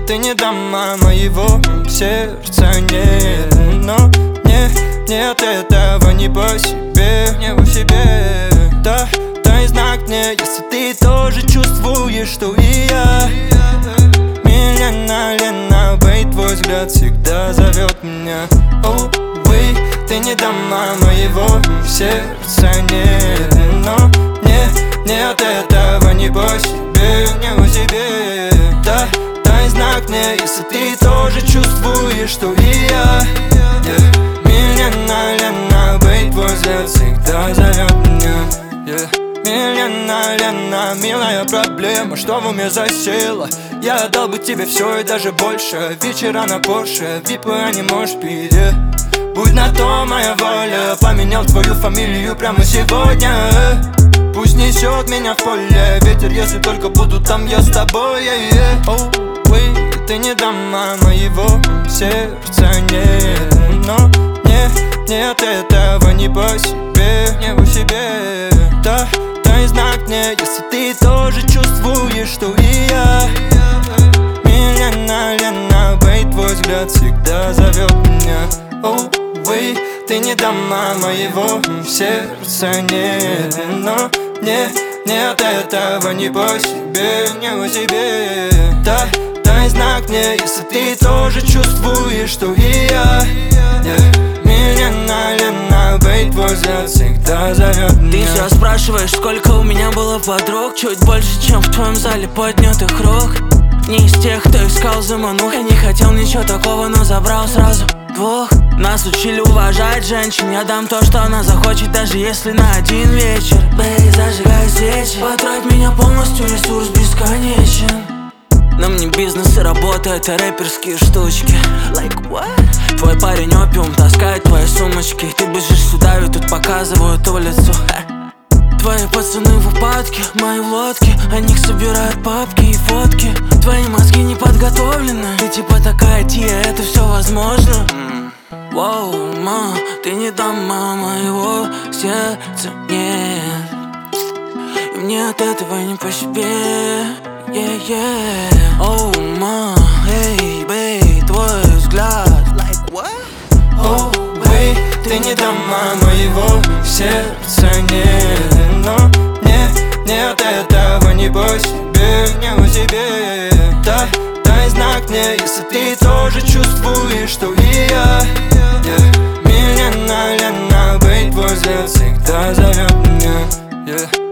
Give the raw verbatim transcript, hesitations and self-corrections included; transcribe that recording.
ты не дама моего сердца, нет. Но мне, мне от этого не по себе, не по себе. Да, дай знак мне, если ты тоже чувствуешь, что и я. Милена, Лена, бей, твой взгляд всегда зовет меня. Оу, бей, ты не дама моего сердца, нет. Но мне, мне от этого не по себе, не по себе. Да, дай знак мне, если ты тоже чувствуешь, что и я. yeah. Милена, Лена, бей, твой взгляд всегда зовет меня. yeah. Милена, Лена, милая проблема, что в уме засела? Я отдал бы тебе все и даже больше. Вечера на Порше, випы, а не можешь пить, yeah. Будь на то моя воля, поменял твою фамилию прямо сегодня. Пусть несет меня в поле ветер, если только буду там я с тобой. yeah, yeah. Oh, wait, ты не дама моего сердца, нет. Но мне, мне от этого не по себе, не по себе. Да, дай знак мне, если ты тоже чувствуешь, что и я. Милена, Лена, бей, твой взгляд всегда зовет меня. Oh, wait, ты не дама моего сердца, нет. Но мне, мне от этого не по себе, не по себе. Да, дай знак мне, если ты тоже чувствуешь, что и я. yeah. Милена, Лена, бей, твой взгляд всегда зовет меня. Ты все спрашиваешь, сколько у меня было подруг. Чуть больше, чем в твоем зале поднятых рук. Не из тех, кто искал заманух. Я не хотел ничего такого, но забрал сразу двух. Нас учили уважать женщин. Я дам то, что она захочет, даже если на один вечер. Бэй, зажигай свечи. Потрать меня полностью, ресурс бесконечен. На мне бизнес и работа, это рэперские штучки. Like what? Твой парень опиум таскает твои сумочки. Ты бежишь сюда, и тут показывают улицу. Твои пацаны в упадке, мои в лодке. О них собирают папки и фотки. Твои мозги не подготовлены. Ты типа такая Тия, это все возможно. Воу, mm. ма, ты не дама моего сердца, нет. И мне от этого не по себе, yeah, yeah. Оу, oh, ма, эй, бей, твой взгляд. Like what? Оу, oh, бей, ты не дама моего сердца, нет. Но мне, мне от этого не по себе, не по себе. Да, дай знак мне, если ты тоже чувствуешь, что и я. yeah. Милена, Лена, бей, твой взгляд всегда зовет меня. yeah.